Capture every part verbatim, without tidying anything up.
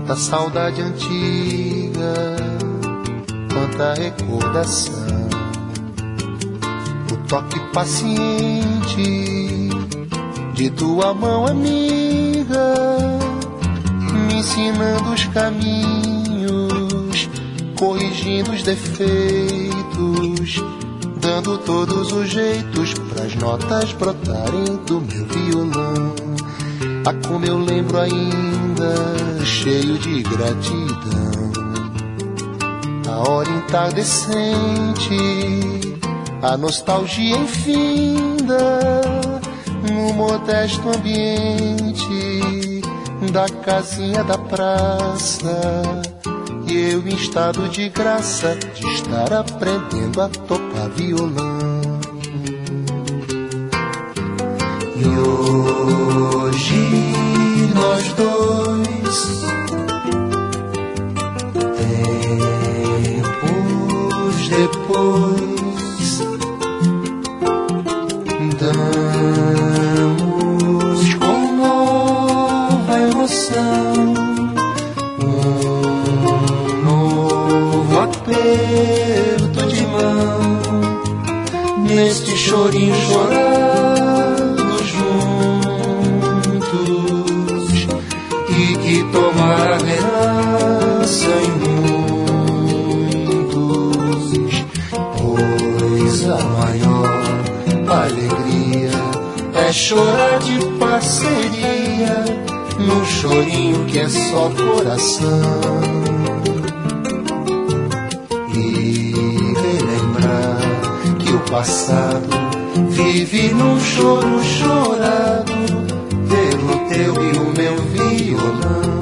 Quanta saudade antiga, quanta recordação. O toque paciente de tua mão amiga, me ensinando os caminhos, corrigindo os defeitos, dando todos os jeitos pras notas brotarem do meu violão. Ah, como eu lembro ainda, cheio de gratidão, a hora entardecente, a nostalgia infinda, no modesto ambiente da casinha da praça, e eu em estado de graça de estar aprendendo a tocar violão. E hoje nós dois, tempos depois, damos com nova emoção um novo aperto de mão, neste chorinho chorado juntos, e que tomar a herança em muitos, pois a maior alegria é chorar de parceria, num chorinho que é só coração, e relembrar que o passado vive num choro chorado pelo teu e o meu violão.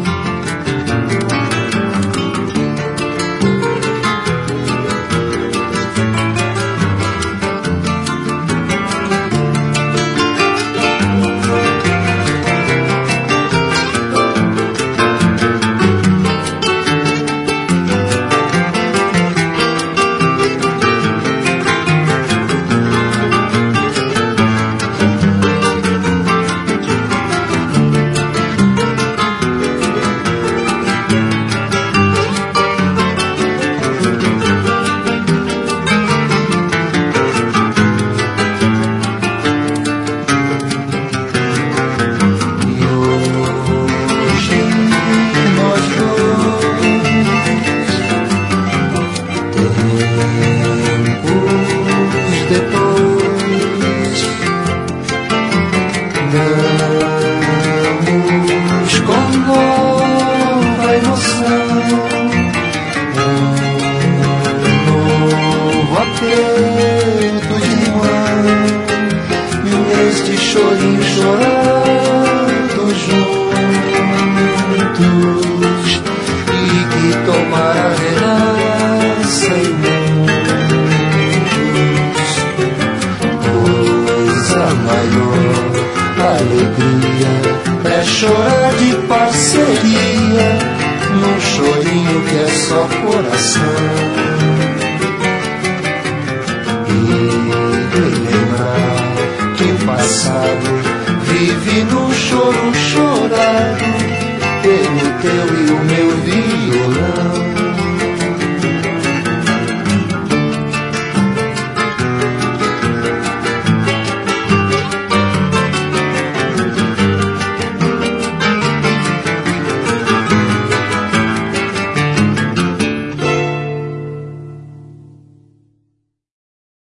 Chorar de parceria, num chorinho que é só coração, e relembrar que o passado vive num choro chorado pelo teu e